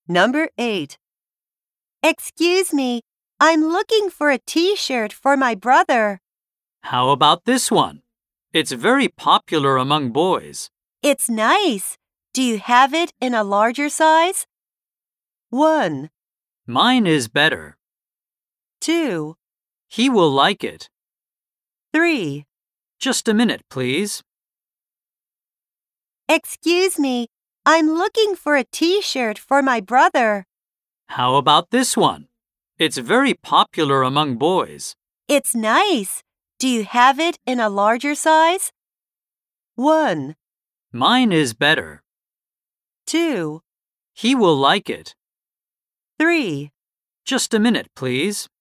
Number 8. Excuse me, I'm looking for a t-shirt for my brother. How about this one? It's very popular among boys. It's nice. Do you have it in a larger size? 1, Mine is better. 2, He will like it. 3. Just a minute, please. Excuse me, I'm looking for a t-shirt for my brother. How about this one? It's very popular among boys. It's nice. Do you have it in a larger size? 1, Mine is better. 2, He will like it. 3. Just a minute, please.